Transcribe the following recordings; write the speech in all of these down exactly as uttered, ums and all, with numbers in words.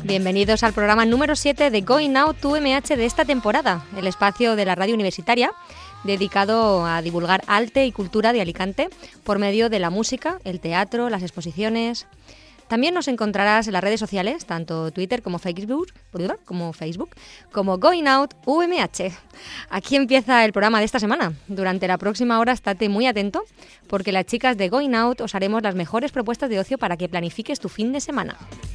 Bienvenidos al programa número siete de Going Out U M H de esta temporada, el espacio de la radio universitaria dedicado a divulgar arte y cultura de Alicante por medio de la música, el teatro, las exposiciones. También nos encontrarás en las redes sociales, tanto Twitter como Facebook, como Facebook, como Going Out U M H. Aquí empieza el programa de esta semana. Durante la próxima hora estate muy atento, porque las chicas de Going Out os haremos las mejores propuestas de ocio para que planifiques tu fin de semana.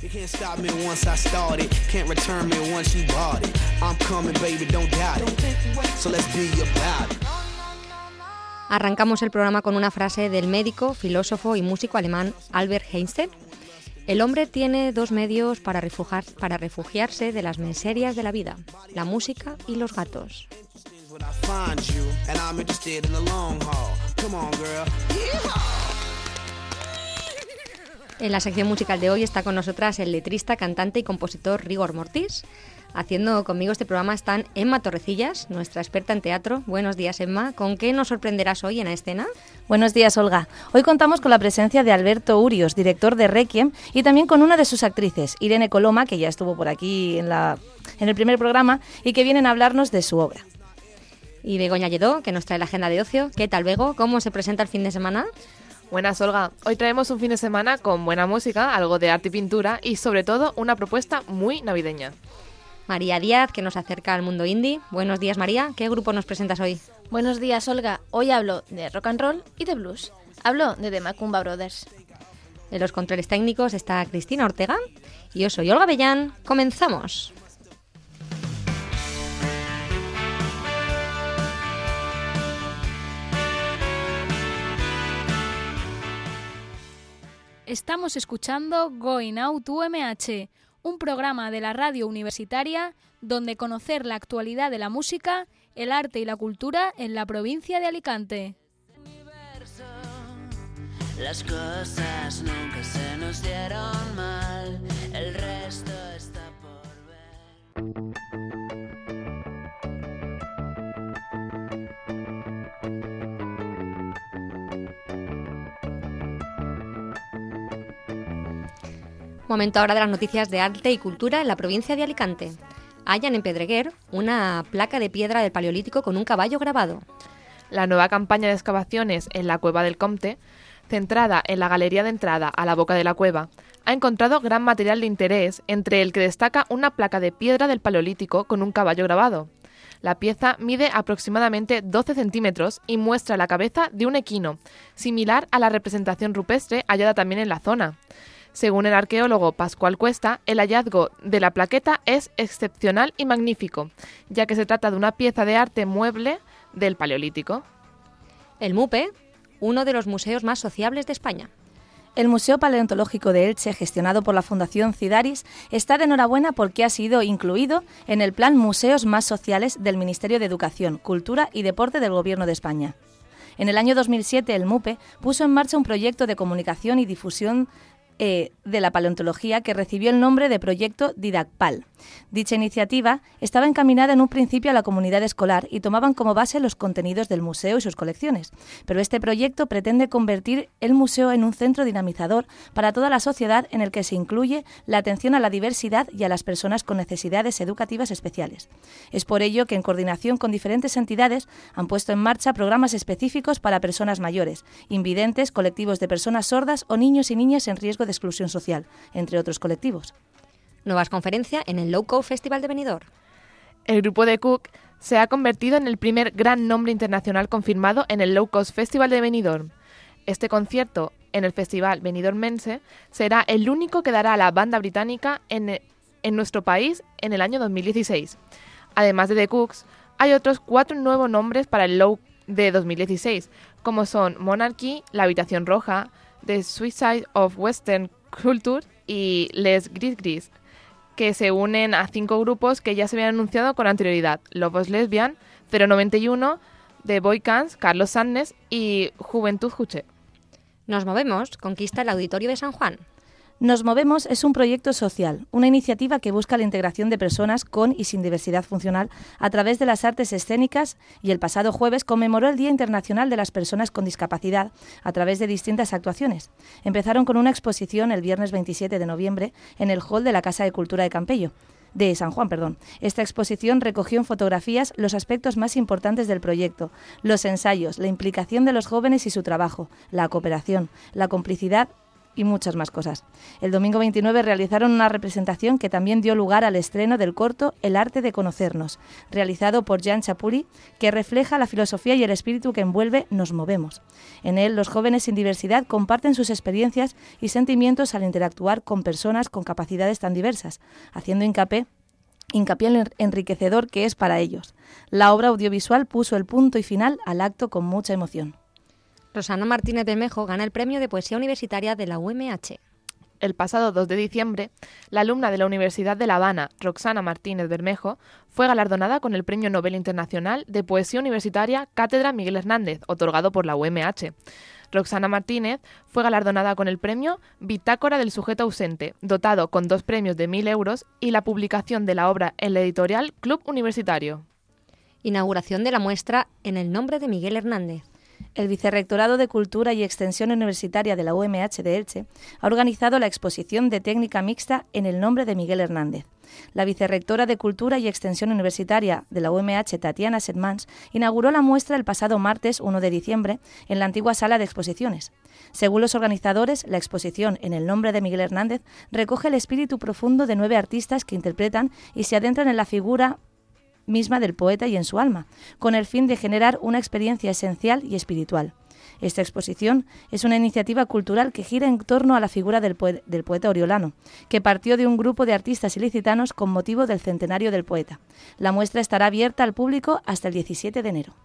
Arrancamos el programa con una frase del médico, filósofo y músico alemán Albert Einstein. El hombre tiene dos medios para, refugiar, para refugiarse de las miserias de la vida, la música y los gatos. En la sección musical de hoy está con nosotras el letrista, cantante y compositor Rigor Mortis. Haciendo conmigo este programa están Emma Torrecillas, nuestra experta en teatro. Buenos días, Emma. ¿Con qué nos sorprenderás hoy en la escena? Buenos días, Olga. Hoy contamos con la presencia de Alberto Urios, director de Requiem, y también con una de sus actrices, Irene Coloma, que ya estuvo por aquí en, la, en el primer programa, y que vienen a hablarnos de su obra. Y Begoña Lledó, que nos trae la agenda de ocio. ¿Qué tal, Bego? ¿Cómo se presenta el fin de semana? Buenas, Olga. Hoy traemos un fin de semana con buena música, algo de arte y pintura y, sobre todo, una propuesta muy navideña. María Díaz, que nos acerca al mundo indie. Buenos días, María. ¿Qué grupo nos presentas hoy? Buenos días, Olga. Hoy hablo de rock and roll y de blues. Hablo de The Macumba Brothers. En los controles técnicos está Cristina Ortega y yo soy Olga Bellán. ¡Comenzamos! Estamos escuchando Going Out U M H, un programa de la radio universitaria donde conocer la actualidad de la música, el arte y la cultura en la provincia de Alicante. Las cosas nunca se nos dieron mal, el resto está por ver. Momento ahora de las noticias de arte y cultura en la provincia de Alicante. Hallan en Pedreguer una placa de piedra del Paleolítico con un caballo grabado. La nueva campaña de excavaciones en la Cueva del Comte, centrada en la galería de entrada a la boca de la cueva, ha encontrado gran material de interés, entre el que destaca una placa de piedra del Paleolítico con un caballo grabado. La pieza mide aproximadamente doce centímetros y muestra la cabeza de un equino, similar a la representación rupestre hallada también en la zona. Según el arqueólogo Pascual Cuesta, el hallazgo de la plaqueta es excepcional y magnífico, ya que se trata de una pieza de arte mueble del Paleolítico. El MUPE, uno de los museos más sociables de España. El Museo Paleontológico de Elche, gestionado por la Fundación Cidaris, está de enhorabuena porque ha sido incluido en el Plan Museos Más Sociales del Ministerio de Educación, Cultura y Deporte del Gobierno de España. En el año dos mil siete, el MUPE puso en marcha un proyecto de comunicación y difusión Eh, de la paleontología que recibió el nombre de Proyecto Didacpal. Dicha iniciativa estaba encaminada en un principio a la comunidad escolar y tomaban como base los contenidos del museo y sus colecciones, pero este proyecto pretende convertir el museo en un centro dinamizador para toda la sociedad en el que se incluye la atención a la diversidad y a las personas con necesidades educativas especiales. Es por ello que, en coordinación con diferentes entidades, han puesto en marcha programas específicos para personas mayores, invidentes, colectivos de personas sordas o niños y niñas en riesgo de exclusión social, entre otros colectivos. Nuevas conferencias en el Low Cost Festival de Benidorm. El grupo de Cook se ha convertido en el primer gran nombre internacional confirmado en el Low Cost Festival de Benidorm. Este concierto en el Festival Benidormense será el único que dará a la banda británica en, en nuestro país en el año dos mil dieciséis. Además de The Cooks, hay otros cuatro nuevos nombres para el Low de dos mil dieciséis, como son Monarchy, La Habitación Roja, The Suicide of Western Culture y Les Gris Gris, que se unen a cinco grupos que ya se habían anunciado con anterioridad: Lobos Lesbian, cero noventa y uno, The Boycans, Carlos Sannes y Juventud Juche. Nos movemos, conquista el Auditorio de San Juan. Nos Movemos es un proyecto social, una iniciativa que busca la integración de personas con y sin diversidad funcional a través de las artes escénicas, y el pasado jueves conmemoró el Día Internacional de las Personas con Discapacidad a través de distintas actuaciones. Empezaron con una exposición el viernes veintisiete de noviembre en el hall de la Casa de Cultura de Campello. de San Juan, perdón. Esta exposición recogió en fotografías los aspectos más importantes del proyecto, los ensayos, la implicación de los jóvenes y su trabajo, la cooperación, la complicidad y muchas más cosas. El domingo veintinueve realizaron una representación que también dio lugar al estreno del corto El arte de conocernos, realizado por Jan Chapuri, que refleja la filosofía y el espíritu que envuelve Nos Movemos. En él, los jóvenes sin diversidad comparten sus experiencias y sentimientos al interactuar con personas con capacidades tan diversas, haciendo hincapié hincapié en lo enriquecedor que es para ellos. La obra audiovisual puso el punto y final al acto con mucha emoción. Rosana Martínez Bermejo gana el premio de Poesía Universitaria de la U M H. El pasado dos de diciembre, la alumna de la Universidad de La Habana, Roxana Martínez Bermejo, fue galardonada con el Premio Nobel Internacional de Poesía Universitaria Cátedra Miguel Hernández, otorgado por la U M H. Roxana Martínez fue galardonada con el premio Bitácora del Sujeto Ausente, dotado con dos premios de mil euros y la publicación de la obra en la editorial Club Universitario. Inauguración de la muestra En el nombre de Miguel Hernández. El Vicerrectorado de Cultura y Extensión Universitaria de la U M H de Elche ha organizado la exposición de técnica mixta En el nombre de Miguel Hernández. La vicerrectora de Cultura y Extensión Universitaria de la U M H, Tatiana Setmans, inauguró la muestra el pasado martes uno de diciembre en la antigua sala de exposiciones. Según los organizadores, la exposición En el nombre de Miguel Hernández recoge el espíritu profundo de nueve artistas que interpretan y se adentran en la figura misma del poeta y en su alma, con el fin de generar una experiencia esencial y espiritual. Esta exposición es una iniciativa cultural que gira en torno a la figura del, poe- del poeta oriolano, que partió de un grupo de artistas ilicitanos con motivo del centenario del poeta. La muestra estará abierta al público hasta el diecisiete de enero.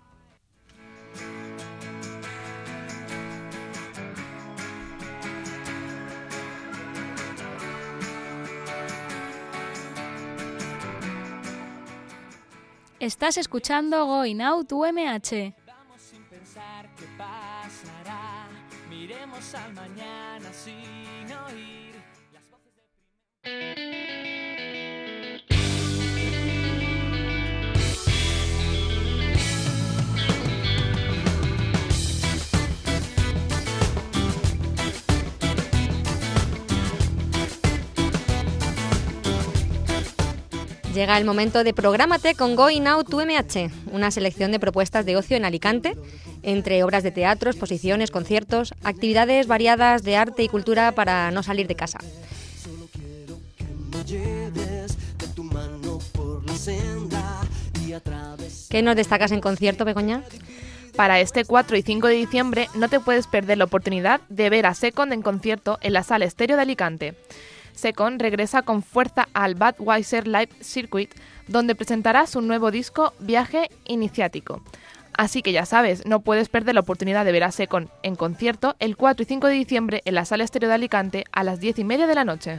Estás escuchando Going Out U M H. Vamos sin pensar qué pasará. Miremos al mañana sin oír las voces de Llega el momento de Prográmate con Going Out U M H, una selección de propuestas de ocio en Alicante, entre obras de teatro, exposiciones, conciertos, actividades variadas de arte y cultura para no salir de casa. Solo quiero que me lleves de tu mano por la senda y a través. ¿Qué nos destacas en concierto, Begoña? Para este cuatro y cinco de diciembre no te puedes perder la oportunidad de ver a Second en concierto en la Sala Estéreo de Alicante. Second regresa con fuerza al Budweiser Live Circuit, donde presentará su nuevo disco Viaje Iniciático. Así que ya sabes, no puedes perder la oportunidad de ver a Second en concierto el cuatro y cinco de diciembre en la Sala Estéreo de Alicante a las diez y media de la noche.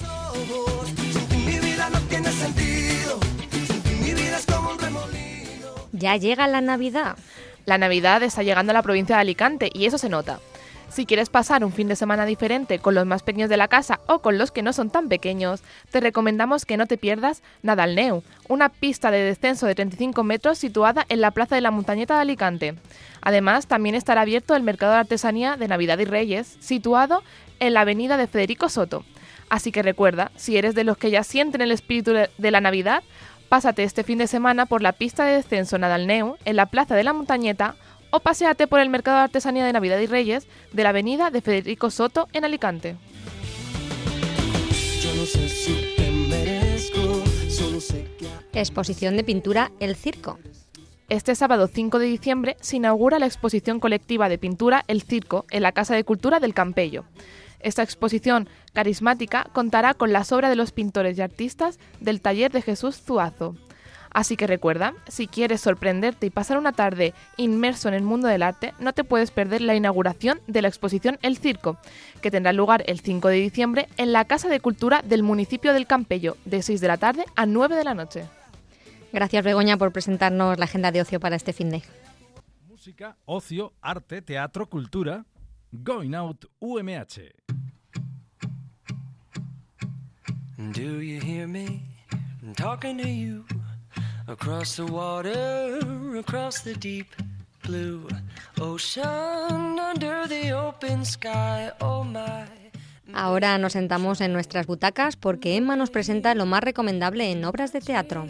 Ya llega la Navidad. La Navidad está llegando a la provincia de Alicante y eso se nota. Si quieres pasar un fin de semana diferente con los más pequeños de la casa o con los que no son tan pequeños, te recomendamos que no te pierdas Nadalneu, una pista de descenso de treinta y cinco metros situada en la Plaza de la Montañeta de Alicante. Además, también estará abierto el Mercado de Artesanía de Navidad y Reyes, situado en la avenida de Federico Soto. Así que recuerda, si eres de los que ya sienten el espíritu de la Navidad, pásate este fin de semana por la pista de descenso Nadalneu en la Plaza de la Montañeta o paséate por el Mercado de Artesanía de Navidad y Reyes de la avenida de Federico Soto en Alicante. Yo no sé si te merezco, solo sé que... Exposición de pintura El Circo. Este sábado cinco de diciembre se inaugura la exposición colectiva de pintura El Circo en la Casa de Cultura del Campello. Esta exposición carismática contará con las obras de los pintores y artistas del taller de Jesús Zuazo. Así que recuerda, si quieres sorprenderte y pasar una tarde inmerso en el mundo del arte, no te puedes perder la inauguración de la exposición El Circo, que tendrá lugar el cinco de diciembre en la Casa de Cultura del municipio del Campello, de seis de la tarde a nueve de la noche. Gracias, Begoña, por presentarnos la agenda de ocio para este fin de. Música, ocio, arte, teatro, cultura. Going Out U M H. Do you hear me? I'm talking to you. Across the water, across the deep blue ocean, under the open sky, oh my. Ahora nos sentamos en nuestras butacas porque Emma nos presenta lo más recomendable en obras de teatro.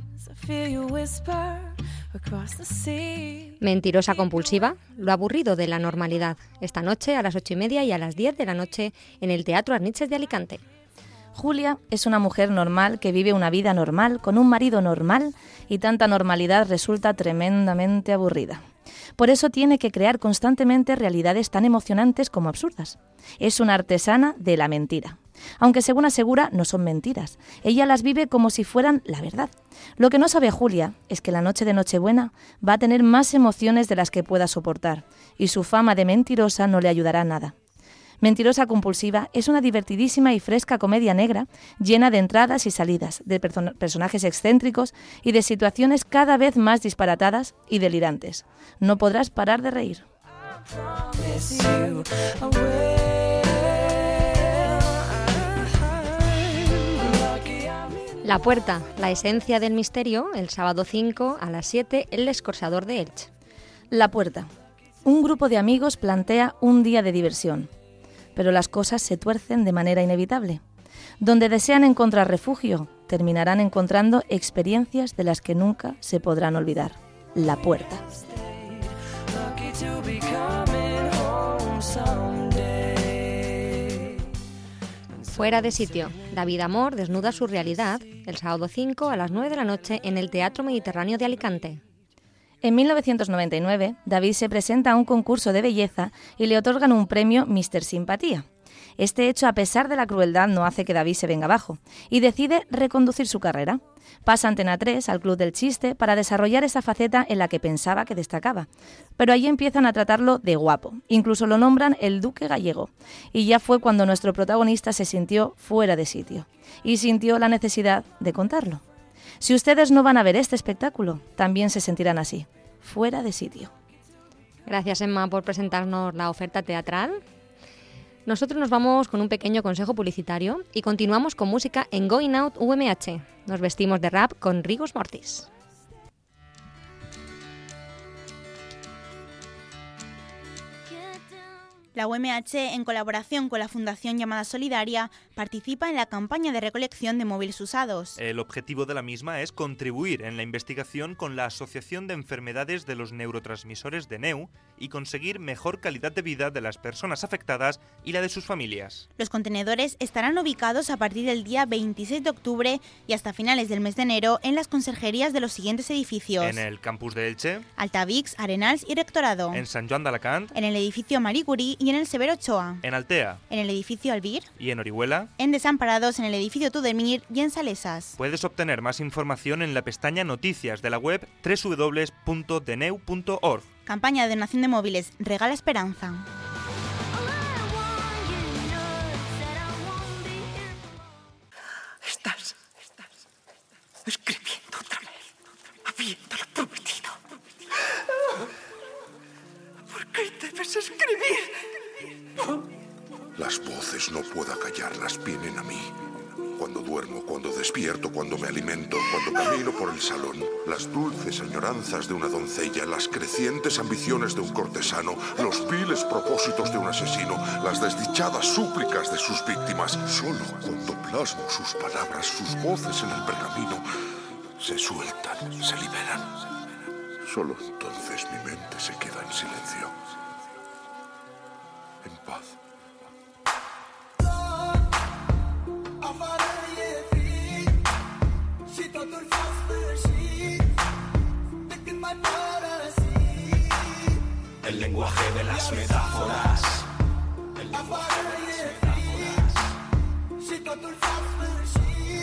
Mentirosa compulsiva, lo aburrido de la normalidad. Esta noche a las ocho y media y a las diez de la noche en el Teatro Arniches de Alicante. Julia es una mujer normal que vive una vida normal, con un marido normal, y tanta normalidad resulta tremendamente aburrida. Por eso tiene que crear constantemente realidades tan emocionantes como absurdas. Es una artesana de la mentira. Aunque según asegura, no son mentiras. Ella las vive como si fueran la verdad. Lo que no sabe Julia es que la noche de Nochebuena va a tener más emociones de las que pueda soportar, y su fama de mentirosa no le ayudará nada. Mentirosa compulsiva es una divertidísima y fresca comedia negra llena de entradas y salidas, de perso- personajes excéntricos y de situaciones cada vez más disparatadas y delirantes. No podrás parar de reír. La Puerta, la esencia del misterio, el sábado cinco a las siete, El Escorxador de Elche. La Puerta. Un grupo de amigos plantea un día de diversión, pero las cosas se tuercen de manera inevitable. Donde desean encontrar refugio, terminarán encontrando experiencias de las que nunca se podrán olvidar. La Puerta. Fuera de sitio. David Amor desnuda su realidad el sábado cinco a las nueve de la noche en el Teatro Mediterráneo de Alicante. En mil novecientos noventa y nueve, David se presenta a un concurso de belleza y le otorgan un premio míster Simpatía. Este hecho, a pesar de la crueldad, no hace que David se venga abajo y decide reconducir su carrera. Pasa a Antena tres, al Club del Chiste, para desarrollar esa faceta en la que pensaba que destacaba. Pero allí empiezan a tratarlo de guapo. Incluso lo nombran el Duque Gallego. Y ya fue cuando nuestro protagonista se sintió fuera de sitio y sintió la necesidad de contarlo. Si ustedes no van a ver este espectáculo, también se sentirán así, fuera de sitio. Gracias, Emma, por presentarnos la oferta teatral. Nosotros nos vamos con un pequeño consejo publicitario y continuamos con música en Going Out U M H. Nos vestimos de rap con Rigos Mortis. La U M H, en colaboración con la Fundación Llamada Solidaria, participa en la campaña de recolección de móviles usados. El objetivo de la misma es contribuir en la investigación con la Asociación de Enfermedades de los Neurotransmisores de N E U y conseguir mejor calidad de vida de las personas afectadas y la de sus familias. Los contenedores estarán ubicados a partir del día veintiséis de octubre y hasta finales del mes de enero en las conserjerías de los siguientes edificios: en el campus de Elche, Altavix, Arenals y Rectorado, en Sant Joan d'Alacant, en el edificio Marie Curie y en el Severo Ochoa, en Altea, en el edificio Albir y en Orihuela, en Desamparados, en el edificio Tudemir y en Salesas. Puedes obtener más información en la pestaña Noticias de la web doble u doble u doble u punto deneu punto org. Campaña de donación de móviles, regala esperanza. Estás, estás escribiendo otra vez, habiéndolo prometido. ¿Por qué debes escribir? Las voces no puedo callarlas, vienen a mí. Cuando duermo, cuando despierto, cuando me alimento, cuando camino por el salón. Las dulces añoranzas de una doncella, las crecientes ambiciones de un cortesano, los viles propósitos de un asesino, las desdichadas súplicas de sus víctimas. Solo cuando plasmo sus palabras, sus voces en el pergamino, se sueltan, se liberan. Solo entonces mi mente se queda en silencio, en paz. El lenguaje de las metáforas. El lenguaje de las metáforas.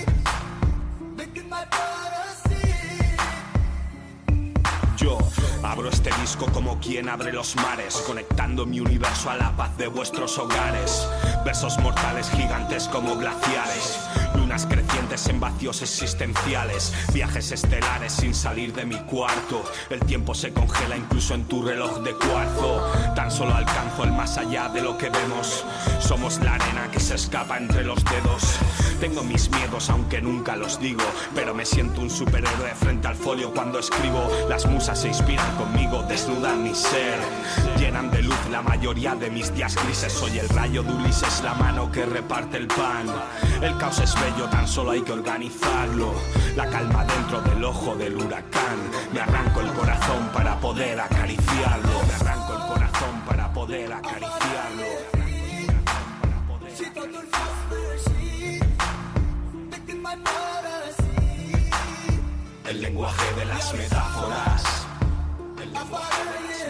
Yo abro este disco como quien abre los mares, conectando mi universo a la paz de vuestros hogares. Versos mortales gigantes como glaciares, lunas crecientes en vacíos existenciales, viajes estelares sin salir de mi cuarto. El tiempo se congela incluso en tu reloj de cuarzo. Tan solo alcanzo el más allá de lo que vemos. Somos la arena que se escapa entre los dedos. Tengo mis miedos aunque nunca los digo, pero me siento un superhéroe frente al folio cuando escribo. Las musas se inspiran conmigo, desnudan mi ser, llenan de luz la mayoría de mis días grises. Soy el rayo de Ulises, la mano que reparte el pan. El caos es bello, tan solo hay que organizarlo. La calma dentro del ojo del huracán. Me arranco el corazón para poder acariciarlo. Me arranco el corazón para poder acariciarlo. El lenguaje de las metáforas. El lenguaje de las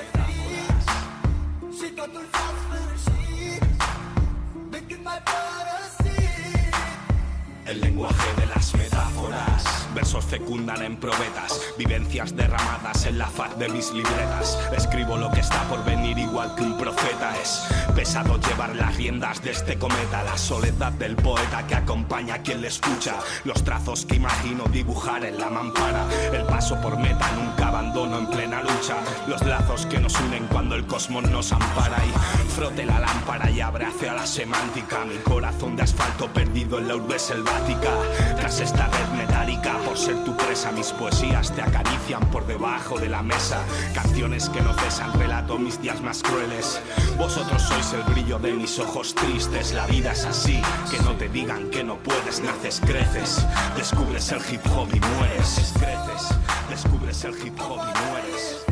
metáforas. El lenguaje de las metáforas. Versos fecundan en probetas, vivencias derramadas en la faz de mis libretas. Escribo lo que está por venir igual que un profeta. Es pesado llevar las riendas de este cometa. La soledad del poeta que acompaña a quien le escucha. Los trazos que imagino dibujar en la mampara. El paso por meta, nunca abandono en plena lucha. Los lazos que nos unen cuando el cosmos nos ampara. Y frote la lámpara y abrace a la semántica. Mi corazón de asfalto perdido en la urbe selvática. Tras esta red metálica, por ser tu presa, mis poesías te acarician por debajo de la mesa. Canciones que no cesan, relato mis días más crueles. Vosotros sois el brillo de mis ojos tristes. La vida es así, que no te digan que no puedes. Naces, creces, descubres el hip hop y mueres. Creces, descubres el hip hop y mueres.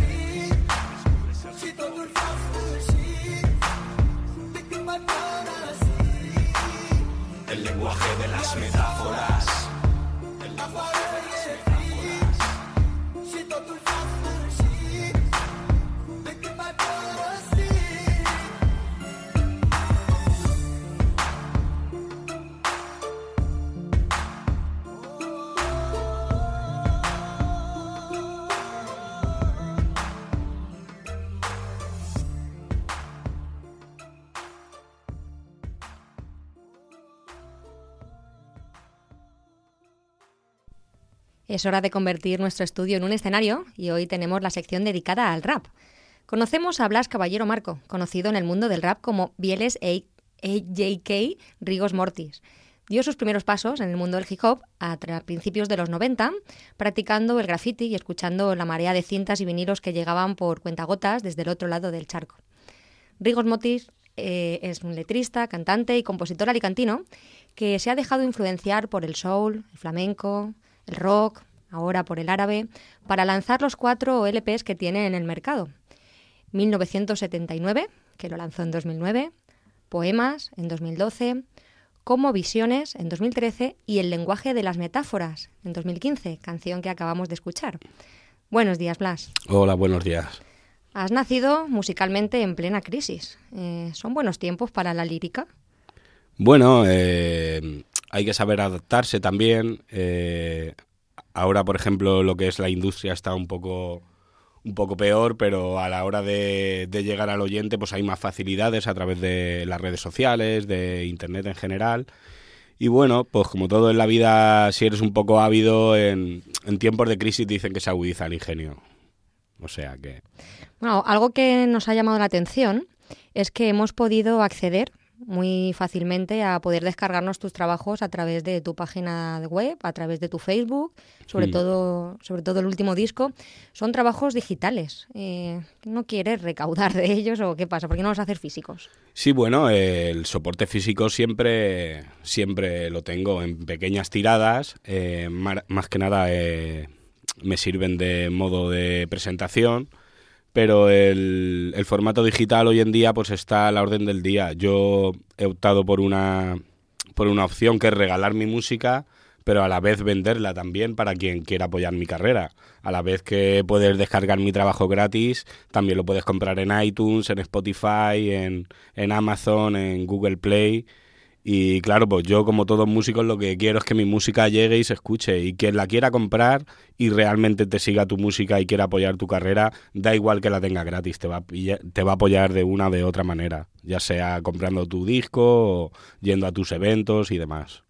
El lenguaje de las metáforas. El lenguaje de las metáforas. Es hora de convertir nuestro estudio en un escenario y hoy tenemos la sección dedicada al rap. Conocemos a Blas Caballero Marco, conocido en el mundo del rap como Bieles A J K Rigos Mortis. Dio sus primeros pasos en el mundo del hip hop a principios de los noventa, practicando el graffiti y escuchando la marea de cintas y vinilos que llegaban por cuentagotas desde el otro lado del charco. Rigos Mortis eh, es un letrista, cantante y compositor alicantino que se ha dejado influenciar por el soul, el flamenco, el rock, ahora por el árabe, para lanzar los cuatro L Pes que tiene en el mercado. mil novecientos setenta y nueve, que lo lanzó en dos mil nueve, Poemas en dos mil doce, Como Visiones en dos mil trece y El lenguaje de las metáforas en dos mil quince, canción que acabamos de escuchar. Buenos días, Blas. Hola, buenos días. Has nacido musicalmente en plena crisis. Eh, ¿Son buenos tiempos para la lírica? Bueno, eh, hay que saber adaptarse también. Eh, ahora, por ejemplo, lo que es la industria está un poco, un poco peor, pero a la hora de, de llegar al oyente pues hay más facilidades a través de las redes sociales, de internet en general. Y bueno, pues como todo en la vida, si eres un poco ávido, en, en tiempos de crisis dicen que se agudiza el ingenio. O sea que... Bueno, algo que nos ha llamado la atención es que hemos podido acceder muy fácilmente a poder descargarnos tus trabajos a través de tu página de web, a través de tu Facebook, sobre mm. todo sobre todo el último disco. Son trabajos digitales. Eh, ¿No quieres recaudar de ellos o qué pasa? ¿Por qué no los haces físicos? Sí, bueno, eh, el soporte físico siempre, siempre lo tengo en pequeñas tiradas. Eh, más, más que nada eh, me sirven de modo de presentación. Pero el, el formato digital hoy en día pues está a la orden del día. Yo he optado por una, por una opción que es regalar mi música, pero a la vez venderla también para quien quiera apoyar mi carrera. A la vez que puedes descargar mi trabajo gratis, también lo puedes comprar en iTunes, en Spotify, en, en Amazon, en Google Play. Y claro, pues yo como todos músicos lo que quiero es que mi música llegue y se escuche, y quien la quiera comprar y realmente te siga tu música y quiera apoyar tu carrera, da igual que la tenga gratis, te va a, pillar, te va a apoyar de una o de otra manera, ya sea comprando tu disco o yendo a tus eventos y demás.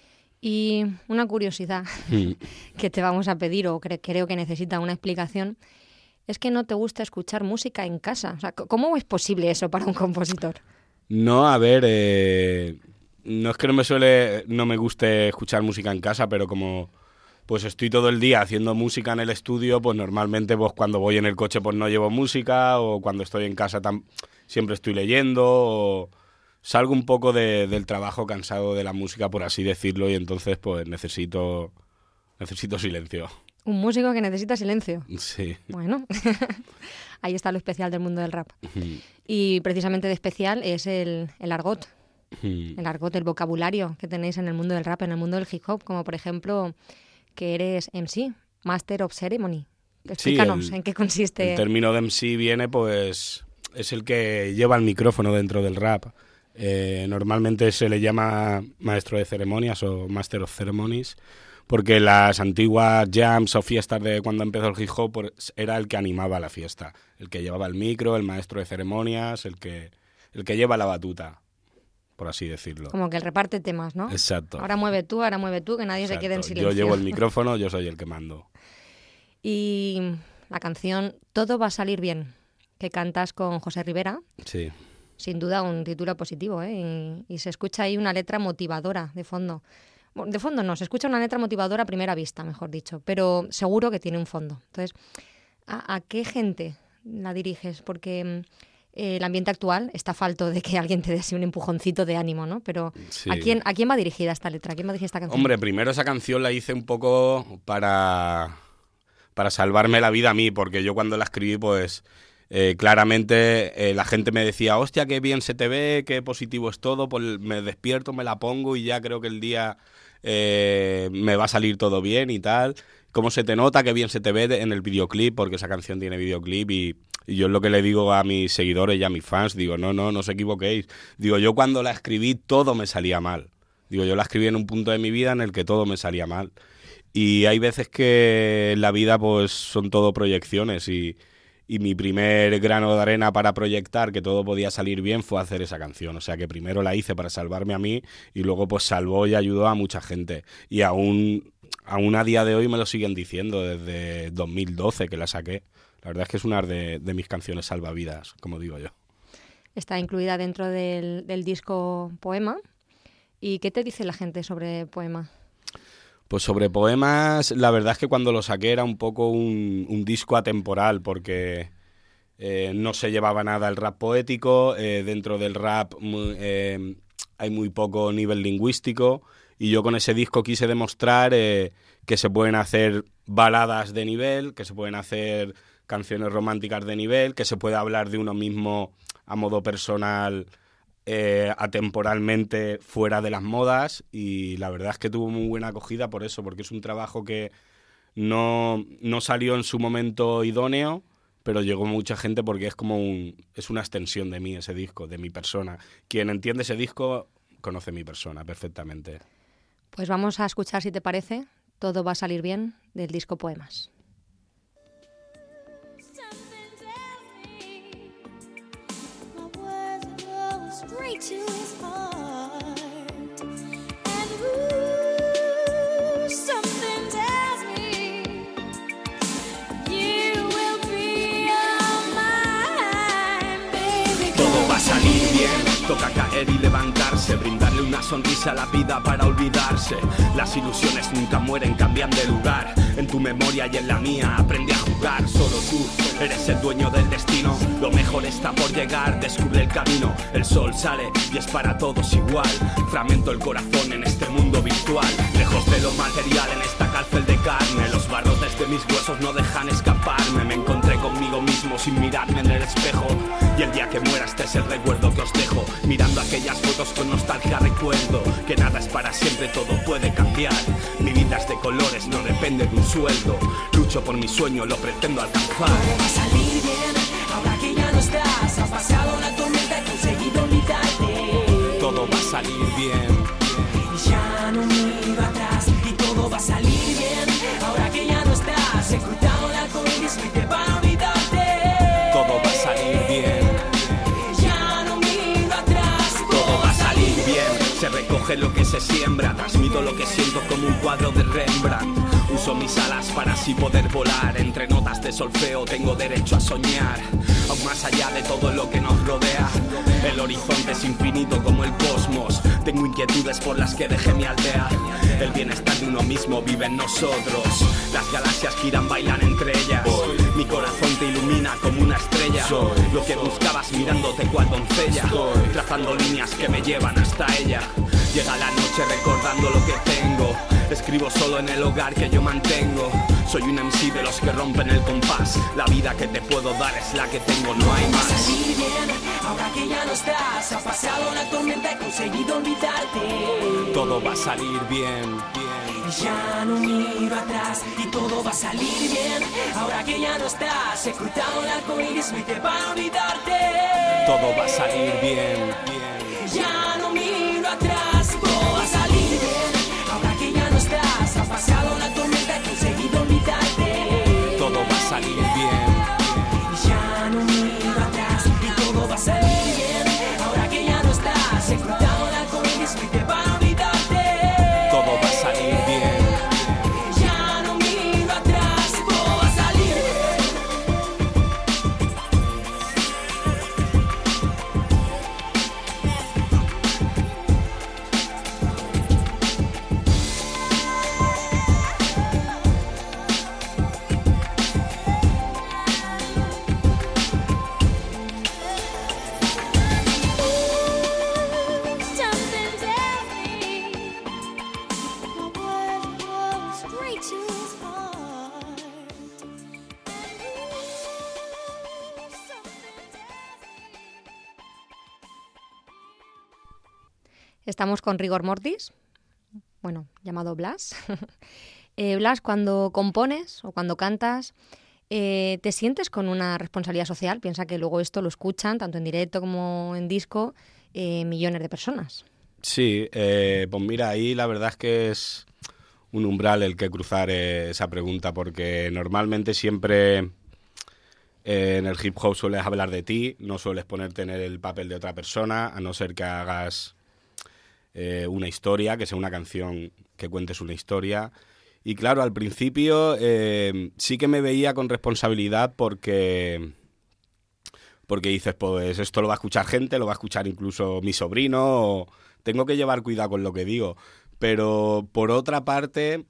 Y una curiosidad mm. que te vamos a pedir, o cre- creo que necesita una explicación, es que no te gusta escuchar música en casa. O sea, ¿cómo es posible eso para un compositor? No, a ver... Eh... no es que no me suele, no me guste escuchar música en casa, pero como pues estoy todo el día haciendo música en el estudio, pues normalmente pues cuando voy en el coche pues no llevo música, o cuando estoy en casa tam- siempre estoy leyendo, o salgo un poco de, del trabajo cansado de la música, por así decirlo, y entonces pues necesito, necesito silencio. Un músico que necesita silencio. Sí. Bueno, ahí está lo especial del mundo del rap. Y precisamente de especial es el, el argot. El argot, el vocabulario que tenéis en el mundo del rap, en el mundo del hip hop, como por ejemplo que eres M C, Master of Ceremony. Explícanos sí, el, en qué consiste. El término de M C viene, pues, es el que lleva el micrófono dentro del rap. Eh, normalmente se le llama maestro de ceremonias o Master of Ceremonies, porque las antiguas jams o fiestas de cuando empezó el hip hop pues, era el que animaba la fiesta, el que llevaba el micro, el maestro de ceremonias, el que, el que lleva la batuta, por así decirlo. Como que el reparte temas, ¿no? Exacto. Ahora mueve tú, ahora mueve tú, que nadie Exacto. se quede en silencio. Yo llevo el micrófono, yo soy el que mando. Y la canción Todo va a salir bien, que cantas con José Rivera. Sí. Sin duda un título positivo, ¿eh? Y, y se escucha ahí una letra motivadora de fondo. De fondo no, se escucha una letra motivadora a primera vista, mejor dicho, pero seguro que tiene un fondo. Entonces, ¿a, a qué gente la diriges? Porque eh, el ambiente actual está falto de que alguien te dé así un empujoncito de ánimo, ¿no? Pero sí. ¿a quién, ¿a quién va dirigida esta letra? ¿A quién va dirigida esta canción? Hombre, primero esa canción la hice un poco para, para salvarme la vida a mí, porque yo cuando la escribí, pues... Eh, claramente eh, la gente me decía, hostia, qué bien se te ve, qué positivo es todo, pues me despierto, me la pongo y ya creo que el día eh, me va a salir todo bien y tal. ¿Cómo se te nota, qué bien se te ve en el videoclip? Porque esa canción tiene videoclip y, y yo es lo que le digo a mis seguidores y a mis fans, digo, no, no, no os equivoquéis. Digo, yo cuando la escribí todo me salía mal. Digo, yo la escribí en un punto de mi vida en el que todo me salía mal. Y hay veces que en la vida pues son todo proyecciones y... Y mi primer grano de arena para proyectar que todo podía salir bien fue hacer esa canción. O sea que primero la hice para salvarme a mí y luego pues salvó y ayudó a mucha gente. Y aún, aún a día de hoy me lo siguen diciendo desde dos mil doce que la saqué. La verdad es que es una de, de mis canciones salvavidas, como digo yo. Está incluida dentro del, del disco Poema. ¿Y qué te dice la gente sobre Poema? Pues sobre Poemas, la verdad es que cuando lo saqué era un poco un, un disco atemporal porque eh, no se llevaba nada el rap poético, eh, dentro del rap muy, eh, hay muy poco nivel lingüístico y yo con ese disco quise demostrar eh, que se pueden hacer baladas de nivel, que se pueden hacer canciones románticas de nivel, que se puede hablar de uno mismo a modo personal, Eh, atemporalmente fuera de las modas y la verdad es que tuvo muy buena acogida por eso, porque es un trabajo que no, no salió en su momento idóneo, pero llegó mucha gente porque es como un, es una extensión de mí ese disco, de mi persona. Quien entiende ese disco conoce mi persona perfectamente. Pues vamos a escuchar, si te parece, Todo va a salir bien, del disco Poemas. Straight to his heart, and ooh, something tells me you will be on mine, baby. Todo va a salir bien, toca caer y levantarse, brindarle una sonrisa a la vida para olvidarse. Las ilusiones nunca mueren, cambian de lugar. En tu memoria y en la mía aprende a jugar. Solo tú eres el dueño del destino. Lo mejor está por llegar, descubre el camino. El sol sale y es para todos igual. Fragmento el corazón en este mundo virtual. Lejos de lo material en esta cárcel de carne. Los barrotes de mis huesos no dejan escaparme. Me encontré conmigo mismo sin mirarme en el espejo. Y el día que muera este es el recuerdo que os dejo. Mirando aquellas fotos con nostalgia recuerdo que nada es para siempre, todo puede cambiar. Mi vida es de colores, no depende de un sueldo. Lucho por mi sueño, lo pretendo alcanzar. Todo va a salir bien, ahora que ya no estás. Has pasado la tormenta y conseguido olvidarte. Todo va a salir bien. Y ya no miro atrás. Y todo va a salir bien, ahora que ya no estás. He cruzado el arco iris y te van a olvidarte. Todo va a salir bien. Ya no miro atrás. Todo va a salir bien. Se recogen lo que se siembra. Transmito lo que siento como un cuadro de Rembrandt. Uso mis alas para así poder volar. Entre notas de solfeo tengo derecho a soñar. Aún más allá de todo lo que nos rodea. El horizonte es infinito como el cosmos. Tengo inquietudes por las que dejé mi aldea. El bienestar de uno mismo vive en nosotros. Las galaxias giran, bailan entre ellas. Mi corazón te ilumina como una estrella. Lo que buscabas mirándote cual doncella. Trazando líneas que me llevan hasta ella. Llega la noche recordando lo que tengo. Escribo solo en el hogar que yo mantengo. Soy un M C de los que rompen el compás. La vida que te puedo dar es la que tengo, no hay más. Va a salir bien, ahora que ya no estás. Ha pasado la tormenta, he conseguido olvidarte. Todo va a salir bien, bien. Ya no miro atrás y todo va a salir bien. Ahora que ya no estás, he cruzado el arco iris, me hice para olvidarte. Todo va a salir bien, bien. Ya no miro atrás, todo va a salir bien. Ahora que ya no estás, ha pasado la tormenta, he conseguido olvidarte. Todo va a salir bien. Ya no miro atrás y todo va a salir bien. Ahora que ya no estás, he cruzado el arco iris, me hice para olvidarte. Todo va a salir bien. Ya no miro atrás, todo va a salir bien. Something tells me my words go straight to his heart. Estamos con Rigor Mortis, bueno, llamado Blas. eh, Blas, cuando compones o cuando cantas, eh, ¿te sientes con una responsabilidad social? Piensa que luego esto lo escuchan, tanto en directo como en disco, eh, millones de personas. Sí, eh, pues mira, ahí la verdad es que es un umbral el que cruzar eh, esa pregunta, porque normalmente siempre eh, en el hip hop sueles hablar de ti, no sueles ponerte en el papel de otra persona, a no ser que hagas eh, una historia, que sea una canción que cuentes una historia. Y claro, al principio eh, sí que me veía con responsabilidad porque... Porque dices, pues esto lo va a escuchar gente, lo va a escuchar incluso mi sobrino, o tengo que llevar cuidado con lo que digo. Pero por otra parte,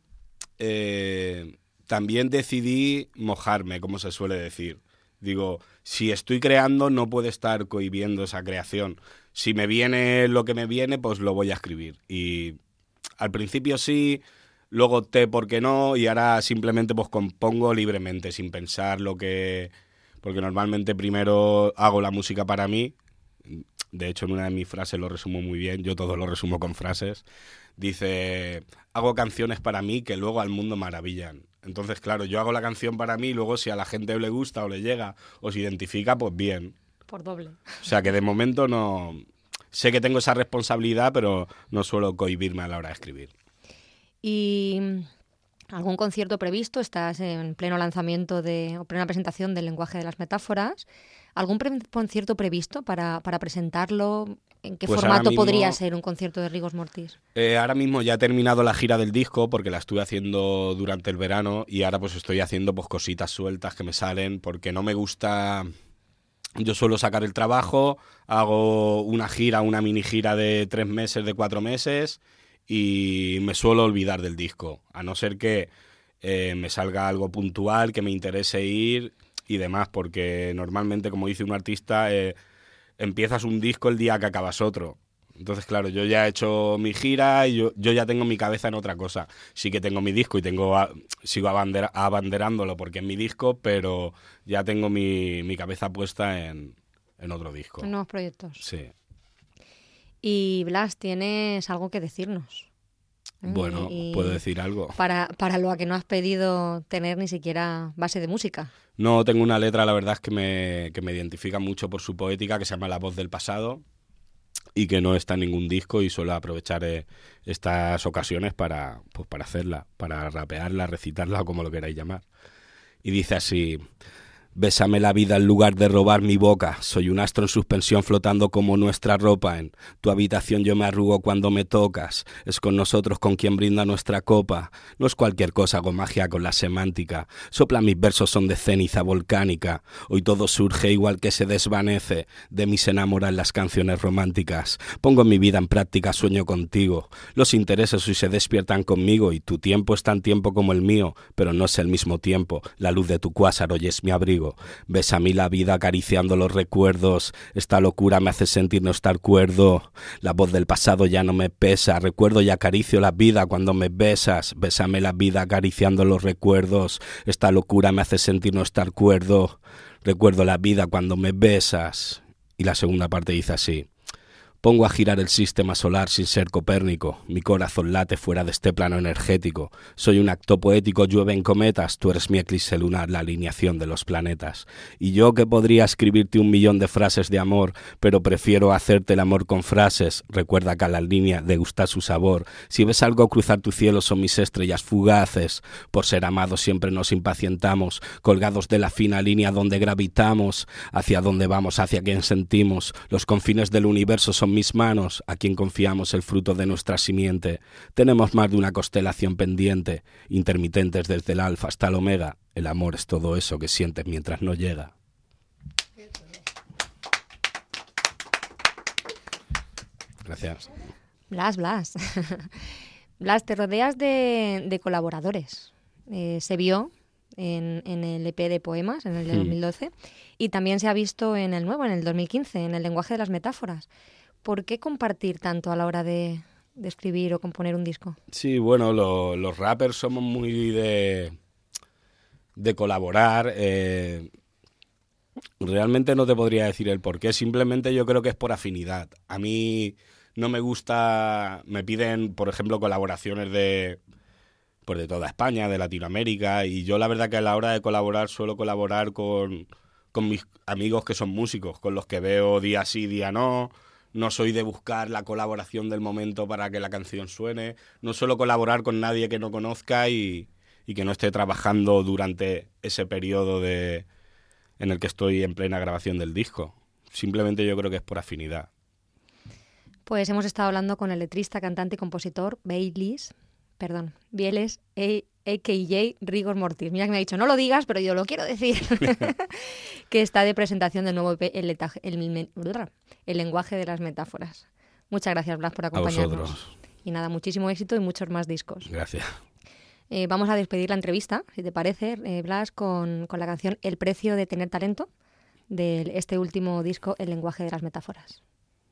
eh, también decidí mojarme, como se suele decir. Digo, si estoy creando, no puedo estar cohibiendo esa creación. Si me viene lo que me viene, pues lo voy a escribir. Y al principio sí, luego opté por qué no, y ahora simplemente pues compongo libremente, sin pensar lo que... Porque normalmente primero hago la música para mí. De hecho, en una de mis frases lo resumo muy bien. Yo todo lo resumo con frases. Dice, hago canciones para mí que luego al mundo maravillan. Entonces, claro, yo hago la canción para mí y luego si a la gente le gusta o le llega o se identifica, pues bien. Por doble. O sea, que de momento no... Sé que tengo esa responsabilidad, pero no suelo cohibirme a la hora de escribir. Y... ¿algún concierto previsto? Estás en pleno lanzamiento de, o plena presentación del lenguaje de las metáforas. ¿Algún pre- concierto previsto para, para presentarlo? ¿En qué Pues formato mismo, podría ser un concierto de Rigor Mortis? Eh, ahora mismo ya he terminado la gira del disco porque la estuve haciendo durante el verano y ahora pues estoy haciendo pues cositas sueltas que me salen porque no me gusta... Yo suelo sacar el trabajo, hago una gira, una mini gira de tres meses, de cuatro meses... y me suelo olvidar del disco, a no ser que eh, me salga algo puntual, que me interese ir y demás, porque normalmente, como dice un artista, eh, empiezas un disco el día que acabas otro. Entonces, claro, yo ya he hecho mi gira y yo, yo ya tengo mi cabeza en otra cosa. Sí que tengo mi disco y tengo a, sigo abandera, abanderándolo porque es mi disco, pero ya tengo mi, mi cabeza puesta en, en otro disco. En nuevos proyectos. Sí. Y Blas, ¿tienes algo que decirnos? Bueno, y, puedo decir algo. Para, para lo a que no has pedido tener ni siquiera base de música. No, tengo una letra, la verdad es que me, que me identifica mucho por su poética, que se llama La voz del pasado, y que no está en ningún disco y suelo aprovechar eh, estas ocasiones para, pues, para hacerla, para rapearla, recitarla o como lo queráis llamar. Y dice así... Bésame la vida en lugar de robar mi boca. Soy un astro en suspensión flotando como nuestra ropa. En tu habitación yo me arrugo cuando me tocas. Es con nosotros con quien brinda nuestra copa. No es cualquier cosa, hago magia con la semántica. Sopla mis versos son de ceniza volcánica. Hoy todo surge igual que se desvanece. De mí se enamoran las canciones románticas. Pongo mi vida en práctica, sueño contigo. Los intereses hoy se despiertan conmigo. Y tu tiempo es tan tiempo como el mío. Pero no es el mismo tiempo. La luz de tu cuásar hoy es mi abrigo. Ves a mí la vida acariciando los recuerdos. Esta locura me hace sentir no estar cuerdo. La voz del pasado ya no me pesa. Recuerdo y acaricio la vida cuando me besas. Bésame la vida acariciando los recuerdos. Esta locura me hace sentir no estar cuerdo. Recuerdo la vida cuando me besas. Y la segunda parte dice así. Pongo a girar el sistema solar sin ser Copérnico. Mi corazón late fuera de este plano energético. Soy un acto poético, llueven cometas. Tú eres mi eclipse lunar, la alineación de los planetas. Y yo que podría escribirte un millón de frases de amor, pero prefiero hacerte el amor con frases. Recuerda que a la línea degusta su sabor. Si ves algo cruzar tu cielo son mis estrellas fugaces. Por ser amados siempre nos impacientamos, colgados de la fina línea donde gravitamos. Hacia dónde vamos, hacia quien sentimos. Los confines del universo son mis manos, a quien confiamos el fruto de nuestra simiente. Tenemos más de una constelación pendiente, intermitentes desde el alfa hasta el omega. El amor es todo eso que sientes mientras no llega. Gracias. Blas, Blas. Blas, te rodeas de, de colaboradores. Eh, se vio en, en el E P de poemas, en el de dos mil doce, y también se ha visto en el nuevo, en el dos mil quince, en el lenguaje de las metáforas. ¿Por qué compartir tanto a la hora de, de escribir o componer un disco? Sí, bueno, lo, los rappers somos muy de, de colaborar. Eh, realmente no te podría decir el por qué, simplemente yo creo que es por afinidad. A mí no me gusta, me piden, por ejemplo, colaboraciones de, pues de toda España, de Latinoamérica, y yo la verdad que a la hora de colaborar suelo colaborar con, con mis amigos que son músicos, con los que veo día sí, día no. No soy de buscar la colaboración del momento para que la canción suene. No suelo colaborar con nadie que no conozca y, y que no esté trabajando durante ese periodo de, en el que estoy en plena grabación del disco. Simplemente yo creo que es por afinidad. Pues hemos estado hablando con el letrista, cantante y compositor Baileys, perdón, Bieles, a k a. Rigor Mortis. Mira que me ha dicho, no lo digas, pero yo lo quiero decir. Que está de presentación del nuevo E P, el, el, el lenguaje de las metáforas. Muchas gracias, Blas, por acompañarnos. A vosotros. Y nada, muchísimo éxito y muchos más discos. Gracias. Eh, vamos a despedir la entrevista, si te parece, eh, Blas, con, con la canción El precio de tener talento, de este último disco, El lenguaje de las metáforas.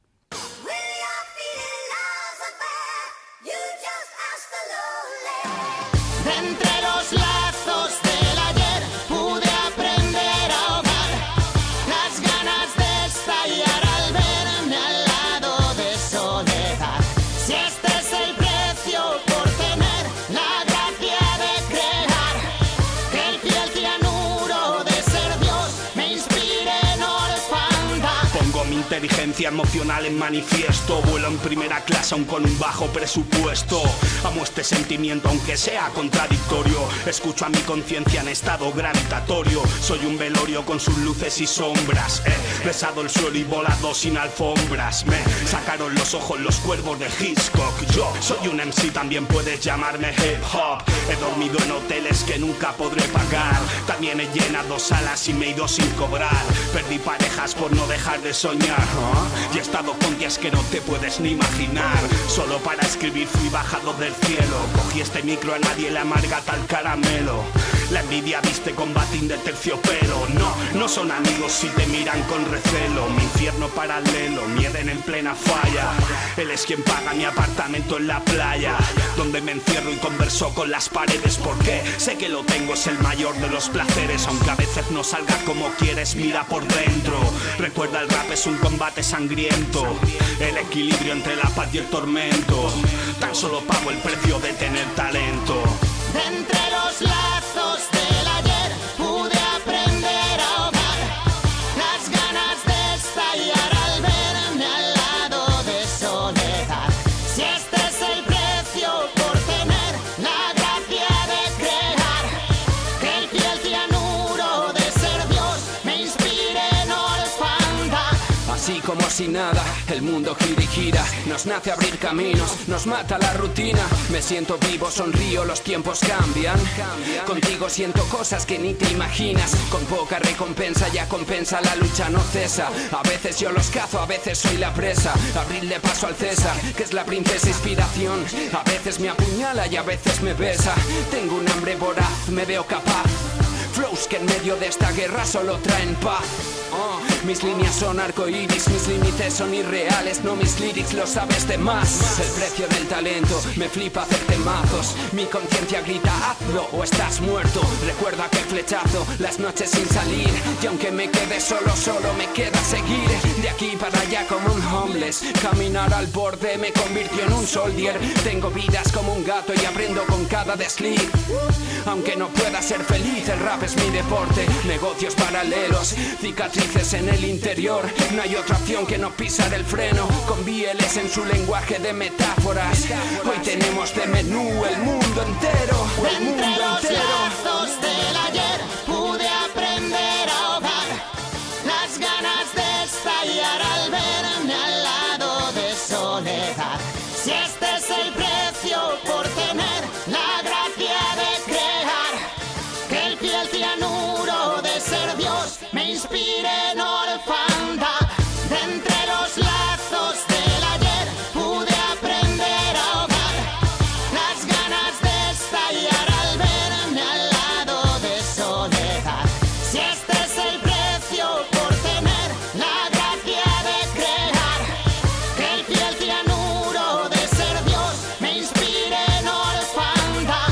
Entre los lazos del ayer pude aprender a ahogar las ganas de estallar al verme al lado de soledad. Si este es el precio por tener la gracia de crear, que el fiel cianuro de ser Dios me inspire en orfandad. Pongo mi inteligencia emocional en manifiesto. Vuelo en primera clase aun con un bajo presupuesto. Amo este sentimiento aunque sea contradictorio. Escucho a mi conciencia en estado gravitatorio. Soy un velorio con sus luces y sombras. He besado el suelo y volado sin alfombras. Me sacaron los ojos los cuervos de Hitchcock. Yo soy un M C, también puedes llamarme hip hop. He dormido en hoteles que nunca podré pagar. También he llenado salas y me he ido sin cobrar. Perdí parejas por no dejar de soñar, ¿eh? Y he estado con días que no te puedes ni imaginar. Solo para escribir fui bajado del cielo. Cogí este micro, a nadie le amarga tal caramelo. La envidia viste con batín de terciopelo. No, no son amigos si te miran con recelo. Mi infierno paralelo, mi Edén en plena falla. Él es quien paga mi apartamento en la playa, donde me encierro y converso con las paredes. Porque sé que lo tengo, es el mayor de los placeres. Aunque a veces no salga como quieres, mira por dentro. Recuerda, el rap es un combate sangriento. El equilibrio entre la paz y el tormento. Tan solo pago el precio de tener talento. De entre los lazos del ayer pude aprender a ahogar las ganas de estallar al verme al lado de soledad. Si este es el precio por tener la gracia de crear, que el fiel cianuro de ser Dios casi nada. El mundo gira y gira, nos nace abrir caminos, nos mata la rutina. Me siento vivo, sonrío, los tiempos cambian. Contigo siento cosas que ni te imaginas. Con poca recompensa ya compensa, la lucha no cesa. A veces yo los cazo, a veces soy la presa. Abrirle paso al César, que es la princesa inspiración. A veces me apuñala y a veces me besa. Tengo un hambre voraz, me veo capaz. Flows que en medio de esta guerra solo traen paz. Oh, mis líneas son arcoíris, mis límites son irreales, no mis lyrics, lo sabes de más. El precio del talento, me flipa hacer temazos. Mi conciencia grita, hazlo o estás muerto. Recuerda que flechazo, las noches sin salir. Y aunque me quede solo, solo me queda seguir. De aquí para allá como un homeless. Caminar al borde me convirtió en un soldier. Tengo vidas como un gato y aprendo con cada desliz. Aunque no pueda ser feliz, el rap es mi deporte. Negocios paralelos, cicatrices en el interior. No hay otra opción que no pisar el freno. Con B L S en su lenguaje de metáforas. Hoy tenemos de menú el mundo entero. El mundo Entre los entero. lazos del ayer pude aprender a ahogar las ganas de estallar al verme al lado de soledad. Si este es el precio por tener la gracia de crear, que el fiel cianuro de ser Dios me inspire en orfandad. De entre los lazos del ayer pude aprender a ahogar las ganas de estallar al verme al lado de soledad. Si este es el precio por tener la gracia de crear, que el fiel cianuro de ser Dios me inspire en orfandad.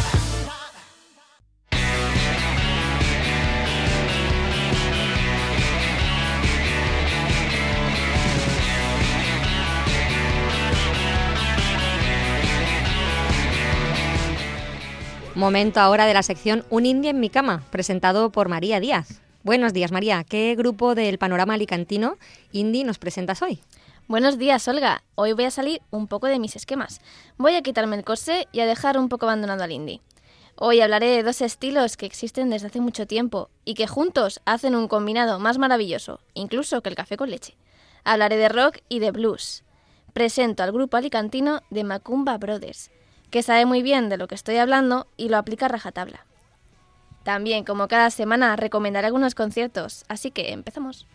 Momento ahora de la sección Un indie en mi cama, presentado por María Díaz. Buenos días, María. ¿Qué grupo del panorama alicantino indie nos presentas hoy? Buenos días, Olga. Hoy voy a salir un poco de mis esquemas. Voy a quitarme el corsé y a dejar un poco abandonado al indie. Hoy hablaré de dos estilos que existen desde hace mucho tiempo y que juntos hacen un combinado más maravilloso, incluso que el café con leche. Hablaré de rock y de blues. Presento al grupo alicantino de Macumba Brothers, que sabe muy bien de lo que estoy hablando y lo aplica a rajatabla. También, como cada semana, recomendaré algunos conciertos, así que empezamos.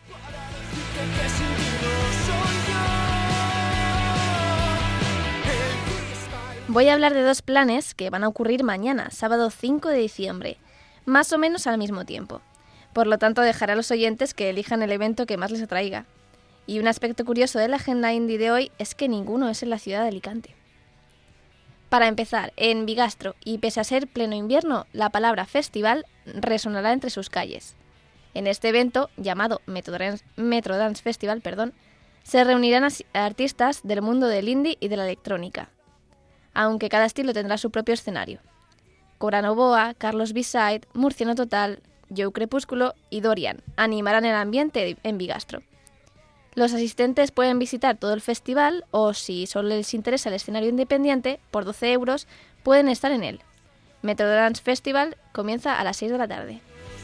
Voy a hablar de dos planes que van a ocurrir mañana, sábado cinco de diciembre, más o menos al mismo tiempo. Por lo tanto, dejaré a los oyentes que elijan el evento que más les atraiga. Y un aspecto curioso de la agenda indie de hoy es que ninguno es en la ciudad de Alicante. Para empezar, en Bigastro, y pese a ser pleno invierno, la palabra festival resonará entre sus calles. En este evento, llamado Metro Dance, Metro Dance Festival, perdón, se reunirán as- artistas del mundo del indie y de la electrónica, aunque cada estilo tendrá su propio escenario. Cora Novoa, Carlos B-Side, Murciano Total, Joe Crepúsculo y Dorian animarán el ambiente en Bigastro. Los asistentes pueden visitar todo el festival o, si solo les interesa el escenario independiente, por doce euros pueden estar en él. Metro Dance Festival comienza a las seis de la tarde.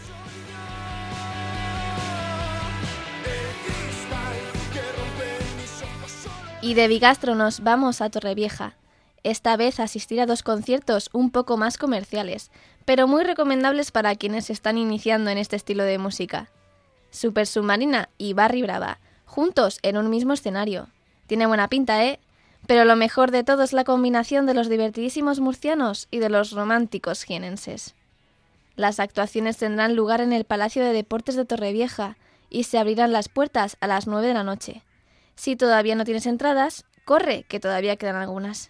Y de Bigastro nos vamos a Torrevieja. Esta vez asistir a dos conciertos un poco más comerciales, pero muy recomendables para quienes se están iniciando en este estilo de música. Super Submarina y Barry Brava, juntos en un mismo escenario. Tiene buena pinta, ¿eh? Pero lo mejor de todo es la combinación de los divertidísimos murcianos y de los románticos jienenses. Las actuaciones tendrán lugar en el Palacio de Deportes de Torrevieja y se abrirán las puertas a las nueve de la noche. Si todavía no tienes entradas, corre, que todavía quedan algunas.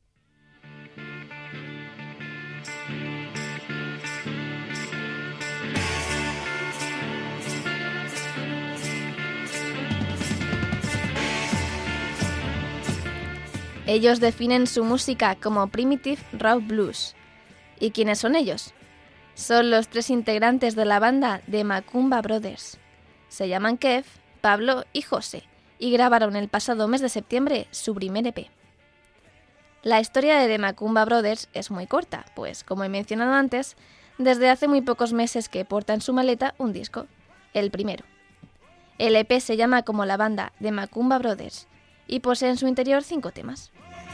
Ellos definen su música como Primitive Rock Blues. ¿Y quiénes son ellos? Son los tres integrantes de la banda de Macumba Brothers. Se llaman Kev, Pablo y José, y grabaron el pasado mes de septiembre su primer E P. La historia de The Macumba Brothers es muy corta, pues, como he mencionado antes, desde hace muy pocos meses que porta en su maleta un disco, el primero. El E P se llama como la banda, The Macumba Brothers, y posee en su interior cinco temas.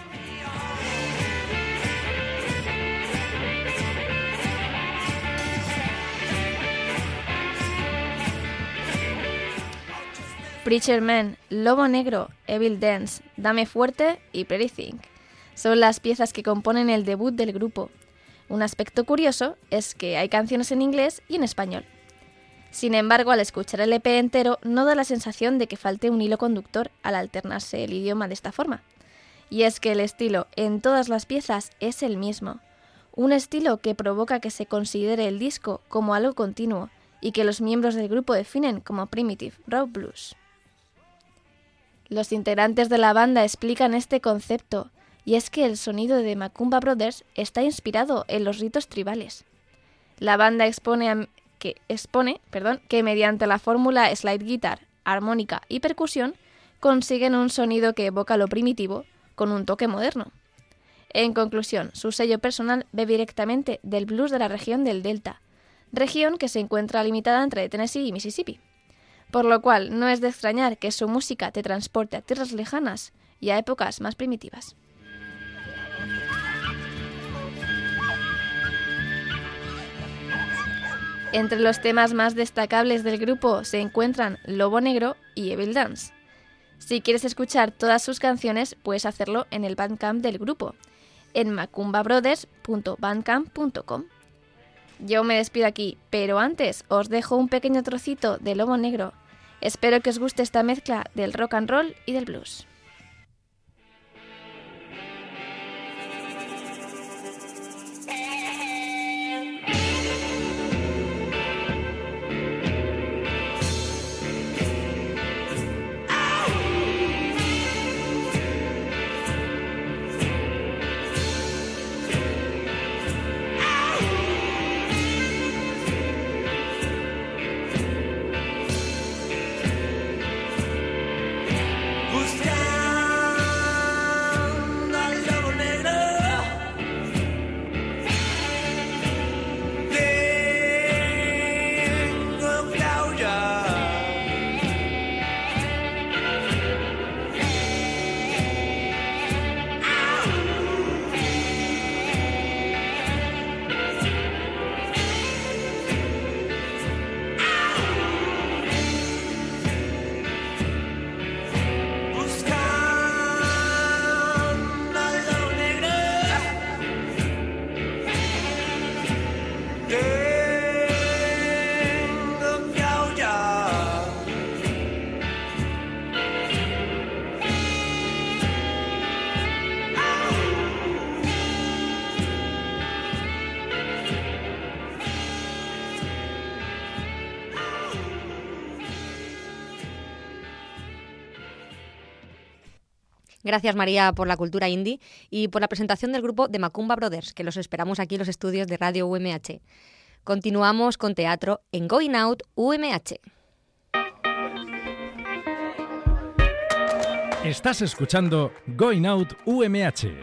Preacher Man, Lobo Negro, Evil Dance, Dame Fuerte y Pretty Thing son las piezas que componen el debut del grupo. Un aspecto curioso es que hay canciones en inglés y en español. Sin embargo, al escuchar el E P entero no da la sensación de que falte un hilo conductor al alternarse el idioma de esta forma. Y es que el estilo en todas las piezas es el mismo. Un estilo que provoca que se considere el disco como algo continuo y que los miembros del grupo definen como Primitive Rock Blues. Los integrantes de la banda explican este concepto, y es que el sonido de The Macumba Brothers está inspirado en los ritos tribales. La banda expone, a, que, expone perdón, que mediante la fórmula slide guitar, armónica y percusión consiguen un sonido que evoca lo primitivo con un toque moderno. En conclusión, su sello personal bebe directamente del blues de la región del Delta, región que se encuentra limitada entre Tennessee y Mississippi. Por lo cual, no es de extrañar que su música te transporte a tierras lejanas y a épocas más primitivas. Entre los temas más destacables del grupo se encuentran Lobo Negro y Evil Dance. Si quieres escuchar todas sus canciones, puedes hacerlo en el Bandcamp del grupo, en macumba brothers punto bandcamp punto com. Yo me despido aquí, pero antes os dejo un pequeño trocito de Lobo Negro. Espero que os guste esta mezcla del rock and roll y del blues. Gracias, María, por la cultura indie y por la presentación del grupo The Macumba Brothers, que los esperamos aquí en los estudios de Radio U M H. Continuamos con teatro en Going Out U M H. Estás escuchando Going Out U M H.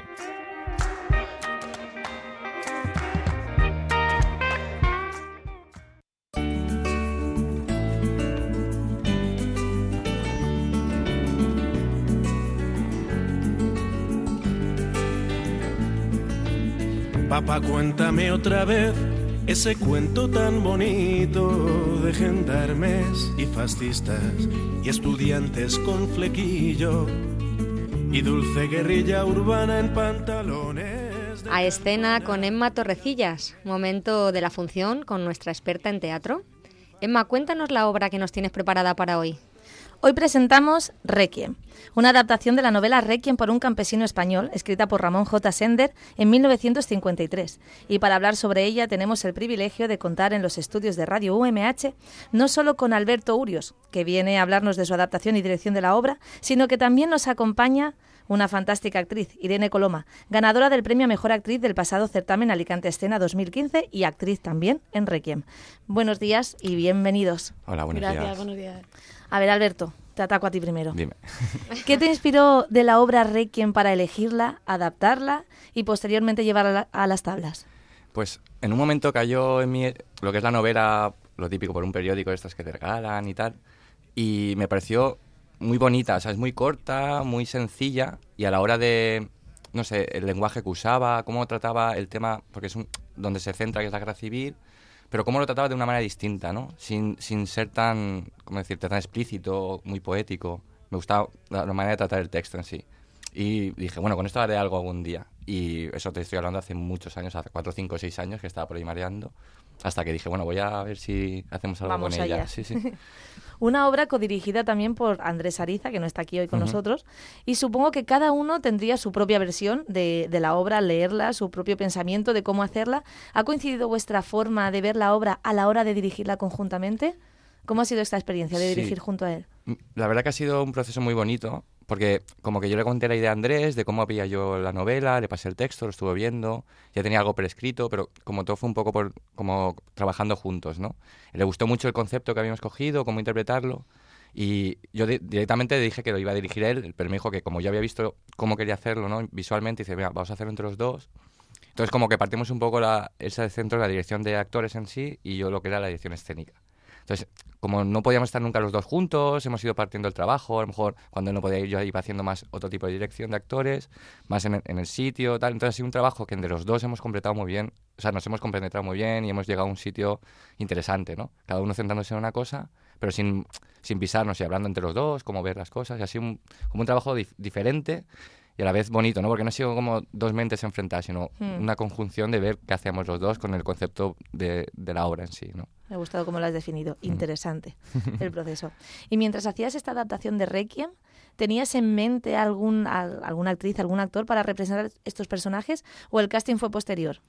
Papá, cuéntame otra vez ese cuento tan bonito de gendarmes y fascistas y estudiantes con flequillo y dulce guerrilla urbana en pantalones. A escena con Emma Torrecillas, momento de la función con nuestra experta en teatro. Emma, cuéntanos la obra que nos tienes preparada para hoy. Hoy presentamos Requiem, una adaptación de la novela Requiem por un campesino español, escrita por Ramón J. Sender en mil novecientos cincuenta y tres. Y para hablar sobre ella tenemos el privilegio de contar en los estudios de Radio U M H no solo con Alberto Urios, que viene a hablarnos de su adaptación y dirección de la obra, sino que también nos acompaña una fantástica actriz, Irene Coloma, ganadora del premio a Mejor Actriz del pasado certamen Alicante Escena dos mil quince y actriz también en Requiem. Buenos días y bienvenidos. Hola, buenos Gracias, días. buenos días. A ver, Alberto, te ataco a ti primero. Dime. ¿Qué te inspiró de la obra Requiem para elegirla, adaptarla y posteriormente llevarla a las tablas? Pues en un momento cayó en mí lo que es la novela, lo típico por un periódico, estas que te regalan y tal, y me pareció muy bonita, o sea, es muy corta, muy sencilla, y a la hora de, no sé, el lenguaje que usaba, cómo trataba el tema, porque es un, donde se centra, que es la guerra civil, pero cómo lo trataba de una manera distinta, ¿no? Sin, sin ser tan, ¿cómo decirte?, tan explícito, muy poético. Me gustaba la, la manera de tratar el texto en sí. Y dije, bueno, con esto haré algo algún día. Y eso te estoy hablando hace muchos años, hace cuatro, cinco, seis años que estaba por ahí mareando, hasta que dije, bueno, voy a ver si hacemos algo Vamos con allá. ella. Sí, sí. Una obra codirigida también por Andrés Ariza, que no está aquí hoy con Ujú. nosotros, y supongo que cada uno tendría su propia versión de, de la obra, al leerla, su propio pensamiento de cómo hacerla. ¿Ha coincidido vuestra forma de ver la obra a la hora de dirigirla conjuntamente? ¿Cómo ha sido esta experiencia de Sí. dirigir junto a él? La verdad que ha sido un proceso muy bonito, porque como que yo le conté la idea a Andrés de cómo veía yo la novela, le pasé el texto, lo estuvo viendo, ya tenía algo prescrito, pero como todo fue un poco por, como trabajando juntos, ¿no? Le gustó mucho el concepto que habíamos cogido, cómo interpretarlo, y yo di- directamente le dije que lo iba a dirigir él, pero me dijo que como yo había visto cómo quería hacerlo, ¿no?, visualmente, dice, mira, vamos a hacerlo entre los dos. Entonces como que partimos un poco la, ese centro de la dirección de actores en sí y yo lo que era la dirección escénica. Entonces, como no podíamos estar nunca los dos juntos, hemos ido partiendo el trabajo, a lo mejor cuando él no podía ir yo iba haciendo más otro tipo de dirección de actores, más en el, en el sitio, tal. Entonces ha sido un trabajo que entre los dos hemos completado muy bien, o sea, nos hemos compenetrado muy bien y hemos llegado a un sitio interesante, ¿no? Cada uno centrándose en una cosa, pero sin, sin pisarnos y hablando entre los dos, cómo ver las cosas, y ha sido un, como un trabajo dif- diferente y a la vez bonito, ¿no? Porque no ha sido como dos mentes enfrentadas, sino Hmm. una conjunción de ver qué hacemos los dos con el concepto de, de la obra en sí, ¿no? Me ha gustado cómo lo has definido. Interesante el proceso. Y mientras hacías esta adaptación de Requiem, ¿tenías en mente algún, al- alguna actriz, algún actor para representar estos personajes o el casting fue posterior?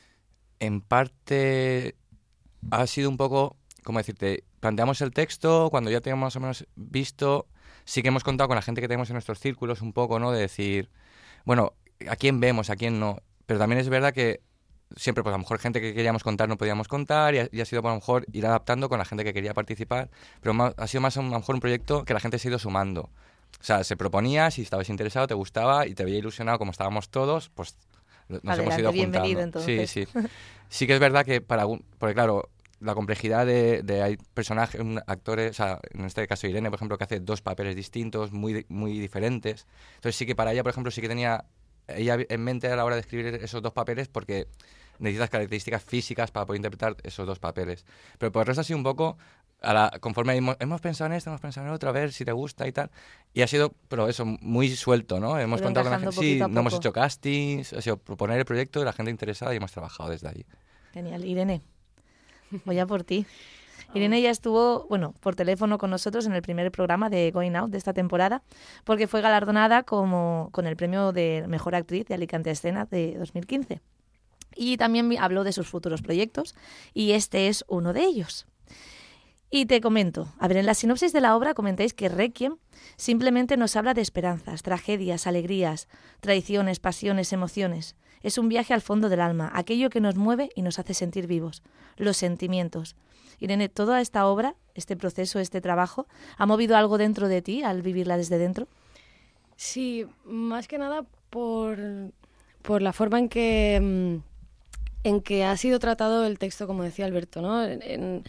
En parte ha sido un poco, ¿cómo decirte? Planteamos el texto, cuando ya teníamos más o menos visto, sí que hemos contado con la gente que tenemos en nuestros círculos un poco, ¿no? De decir, bueno, ¿a quién vemos, a quién no? Pero también es verdad que siempre, pues a lo mejor gente que queríamos contar no podíamos contar y ha, y ha sido, pues, a lo mejor, ir adaptando con la gente que quería participar, pero ma- ha sido más a lo mejor un proyecto que la gente se ha ido sumando. O sea, se proponía, si estabas interesado, te gustaba y te veía ilusionado como estábamos todos, pues nos Adelante, hemos ido bienvenido, juntando. entonces. Sí, sí. Sí que es verdad que para algún, porque claro, la complejidad de, de hay personajes, un- actores, o sea, en este caso Irene, por ejemplo, que hace dos papeles distintos, muy, muy diferentes. Entonces sí que para ella, por ejemplo, sí que tenía ella en mente a la hora de escribir esos dos papeles porque necesitas características físicas para poder interpretar esos dos papeles. Pero por el resto ha sido un poco, a la, conforme hemos, hemos pensado en esto, hemos pensado en otro, a ver si te gusta y tal. Y ha sido, pero eso, muy suelto, ¿no? Hemos Ido contado con la encajando gente, sí, poquito a no hemos poco. hecho castings, ha sido proponer el proyecto de la gente interesada y hemos trabajado desde ahí. Genial. Irene, voy a por ti. Irene ya estuvo, bueno, por teléfono con nosotros en el primer programa de Going Out de esta temporada, porque fue galardonada como, con el premio de Mejor Actriz de Alicante Escena de dos mil quince. Y también vi- habló de sus futuros proyectos, y este es uno de ellos. Y te comento, a ver, en la sinopsis de la obra comentáis que Requiem simplemente nos habla de esperanzas, tragedias, alegrías, traiciones, pasiones, emociones. Es un viaje al fondo del alma, aquello que nos mueve y nos hace sentir vivos, los sentimientos. Irene, toda esta obra, este proceso, este trabajo, ¿ha movido algo dentro de ti al vivirla desde dentro? Sí, más que nada por, por la forma en que, mm, en que ha sido tratado el texto, como decía Alberto, ¿no? En- en-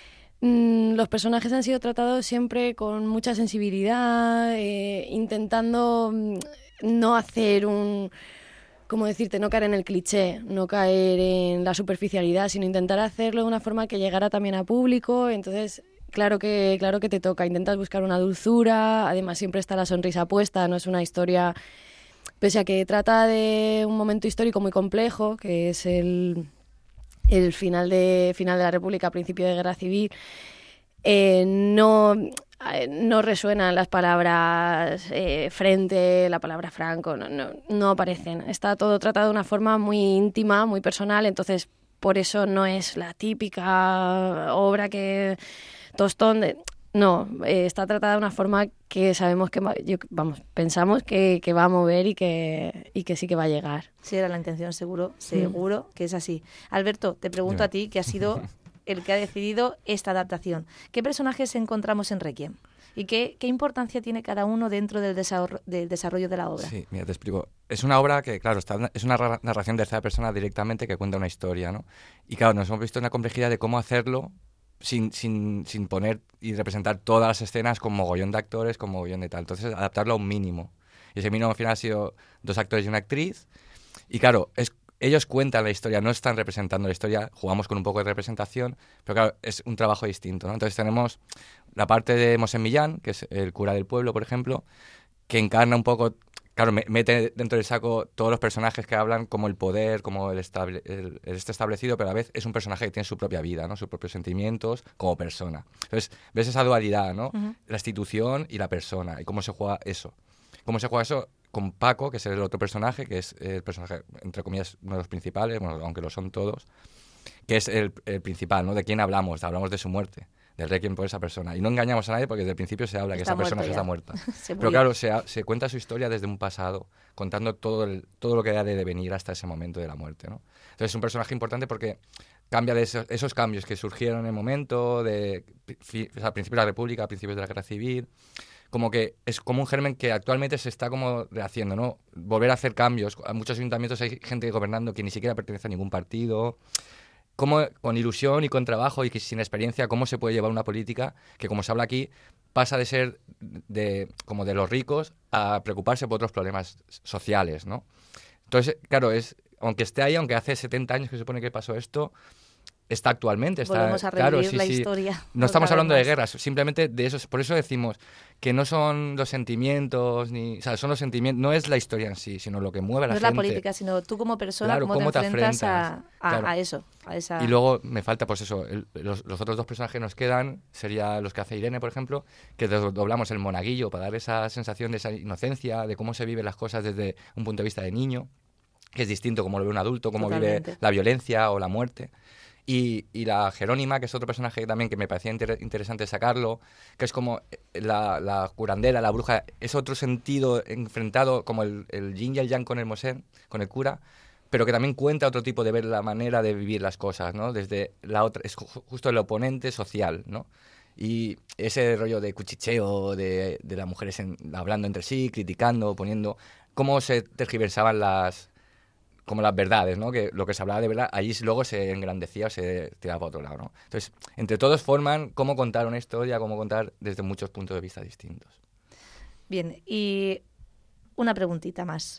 mm, los personajes han sido tratados siempre con mucha sensibilidad, eh, intentando mm, no hacer un... como decirte, no caer en el cliché, no caer en la superficialidad, sino intentar hacerlo de una forma que llegara también a público. Entonces, claro que, claro que te toca, intentas buscar una dulzura, además siempre está la sonrisa puesta, no es una historia, pese a que trata de un momento histórico muy complejo, que es el, el final de, final de la República, principio de Guerra Civil, eh, no... eh, no resuenan las palabras eh, frente, la palabra Franco, no, no, no aparecen. Está todo tratado de una forma muy íntima, muy personal, entonces por eso no es la típica obra que tostón de... No, eh, está tratada de una forma que sabemos que, va- yo, vamos, pensamos que, que va a mover y que, y que sí que va a llegar. Sí, era la intención, seguro, seguro que es así. Alberto, te pregunto a ti, que has sido el que ha decidido esta adaptación. ¿Qué personajes encontramos en Requiem? ¿Y qué, qué importancia tiene cada uno dentro del desarrollo, del desarrollo de la obra? Sí, mira, te explico. Es una obra que, claro, está, es una ra- narración de tercera persona directamente que cuenta una historia, ¿no? Y claro, nos hemos visto en la complejidad de cómo hacerlo sin, sin, sin poner y representar todas las escenas con mogollón de actores, con mogollón de tal. Entonces, adaptarlo a un mínimo. Y ese mínimo al final ha sido dos actores y una actriz. Y claro, es, ellos cuentan la historia, no están representando la historia, jugamos con un poco de representación, pero claro, es un trabajo distinto, ¿no? Entonces tenemos la parte de Mosén Millán, que es el cura del pueblo, por ejemplo, que encarna un poco... Claro, mete dentro del saco todos los personajes que hablan como el poder, como el, estable, el, el este establecido, pero a la vez es un personaje que tiene su propia vida, ¿no? Sus propios sentimientos como persona. Entonces, ves esa dualidad, ¿no? Uh-huh. La institución y la persona, y cómo se juega eso. Cómo se juega eso con Paco, que es el otro personaje, que es el personaje, entre comillas, uno de los principales, bueno, aunque lo son todos, que es el, el principal, ¿no? ¿De quién hablamos? Hablamos de su muerte, del requiem por esa persona. Y no engañamos a nadie porque desde el principio se habla que está esa persona ya. está muerta. Se Pero claro, se, se cuenta su historia desde un pasado, contando todo, el, todo lo que ha de devenir hasta ese momento de la muerte, ¿no? Entonces es un personaje importante porque cambia de esos, esos cambios que surgieron en el momento, de fi, o sea, principios de la República, a principios de la Guerra Civil, como que es como un germen que actualmente se está como rehaciendo, ¿no? Volver a hacer cambios. A muchos ayuntamientos hay gente gobernando que ni siquiera pertenece a ningún partido. Cómo con ilusión y con trabajo y que sin experiencia, cómo se puede llevar una política que, como se habla aquí, pasa de ser de, como de los ricos a preocuparse por otros problemas sociales, ¿no? Entonces, claro, es aunque esté ahí, aunque hace setenta años que se supone que pasó esto, está actualmente. Está, Volvemos a revivir claro, sí, la sí. historia. No estamos hablando más. de guerras, simplemente de eso. Por eso decimos que no son los sentimientos, ni, o sea, son los sentimientos, no es la historia en sí, sino lo que mueve a la gente. No es la política, sino tú como persona, claro, cómo, cómo te, te enfrentas afrentas, a, a, claro. a eso. A esa... Y luego me falta, pues eso, el, los, los otros dos personajes que nos quedan, serían los que hace Irene, por ejemplo, que doblamos el monaguillo para dar esa sensación de esa inocencia, de cómo se viven las cosas desde un punto de vista de niño, que es distinto como lo ve un adulto, cómo Totalmente. vive la violencia o la muerte. Y, y la Jerónima, que es otro personaje también que me parecía inter interesante sacarlo, que es como la, la curandera, la bruja, es otro sentido enfrentado como el, el yin y el yang con el Mosén, con el cura, pero que también cuenta otro tipo de ver la manera de vivir las cosas, ¿no? Desde la otra, es ju justo el oponente social, ¿no? Y ese rollo de cuchicheo, de, de las mujeres en, hablando entre sí, criticando, poniendo, cómo se tergiversaban las... como las verdades, ¿no? Que lo que se hablaba de verdad, allí luego se engrandecía o se tiraba para otro lado, ¿no? Entonces, entre todos forman cómo contar una historia, cómo contar desde muchos puntos de vista distintos. Bien, y una preguntita más.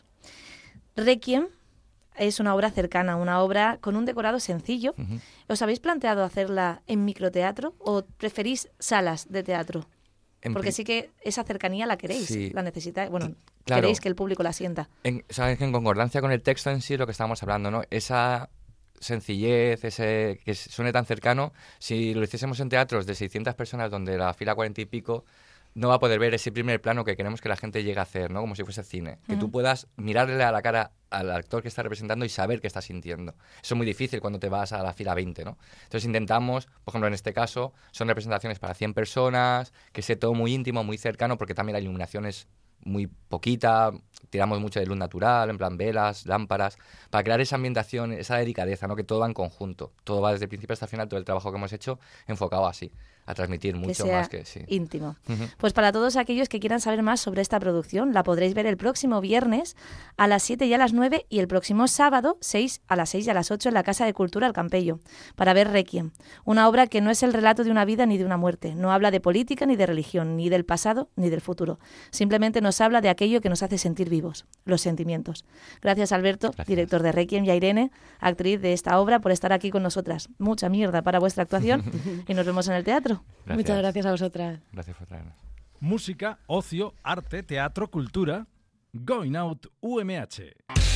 Requiem es una obra cercana, una obra con un decorado sencillo. Uh-huh. ¿Os habéis planteado hacerla en microteatro o preferís salas de teatro? En Porque sí que esa cercanía la queréis, sí. la necesitáis, bueno, claro. queréis que el público la sienta. En, ¿sabes? En concordancia con el texto en sí, lo que estábamos hablando, ¿no? Esa sencillez, ese que suene tan cercano, si lo hiciésemos en teatros de seiscientas personas donde la fila cuarenta y pico, no va a poder ver ese primer plano que queremos que la gente llegue a hacer, ¿no? Como si fuese cine. Uh-huh. Que tú puedas mirarle a la cara al actor que está representando y saber qué está sintiendo. Eso es muy difícil cuando te vas a la fila veinte, ¿no? Entonces intentamos, por ejemplo, en este caso, son representaciones para cien personas, que sea todo muy íntimo, muy cercano, porque también la iluminación es muy poquita, tiramos mucho de luz natural, en plan velas, lámparas, para crear esa ambientación, esa delicadeza, ¿no? Que todo va en conjunto. Todo va desde el principio hasta el final, todo el trabajo que hemos hecho enfocado así, a transmitir mucho que sea más que sí. íntimo. Uh-huh. Pues para todos aquellos que quieran saber más sobre esta producción, la podréis ver el próximo viernes a las siete y a las nueve y el próximo sábado seis a las seis y a las ocho en la Casa de Cultura El Campello, para ver Requiem, una obra que no es el relato de una vida ni de una muerte, no habla de política ni de religión, ni del pasado ni del futuro, simplemente nos habla de aquello que nos hace sentir vivos, los sentimientos. Gracias, Alberto, Gracias. director de Requiem, y a Irene, actriz de esta obra, por estar aquí con nosotras. Mucha mierda para vuestra actuación y nos vemos en el teatro. Gracias. Muchas gracias a vosotras. Gracias por traernos. Música, ocio, arte, teatro, cultura. Going Out U M H.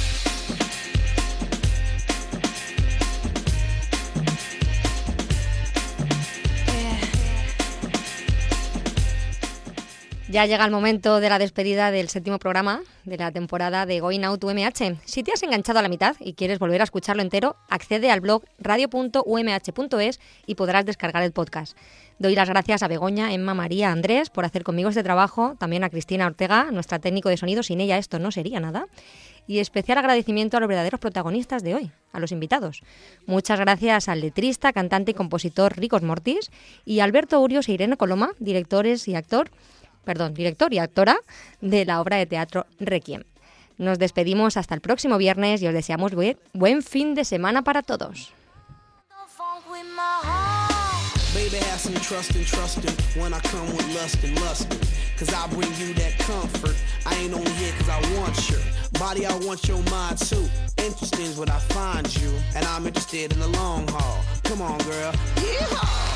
Ya llega el momento de la despedida del séptimo programa de la temporada de Going Out U M H. Si te has enganchado a la mitad y quieres volver a escucharlo entero, accede al blog radio punto u m h punto es y podrás descargar el podcast. Doy las gracias a Begoña, Emma, María, Andrés por hacer conmigo este trabajo, también a Cristina Ortega, nuestra técnico de sonido. Sin ella esto no sería nada. Y especial agradecimiento a los verdaderos protagonistas de hoy, a los invitados. Muchas gracias al letrista, cantante y compositor Ricos Mortis y a Alberto Urios e Irene Coloma, directores y actor Perdón, director y actora de la obra de teatro Requiem. Nos despedimos hasta el próximo viernes y os deseamos buen, buen fin de semana para todos. Baby, Baby, have some trust and trustin' when I come with lust and lustin'. Cause I bring you that comfort. I ain't on here cause I want your body, I want your mind too. Interesting's what I find you, and I'm interested in the long haul. Come on, girl. Yeehaw!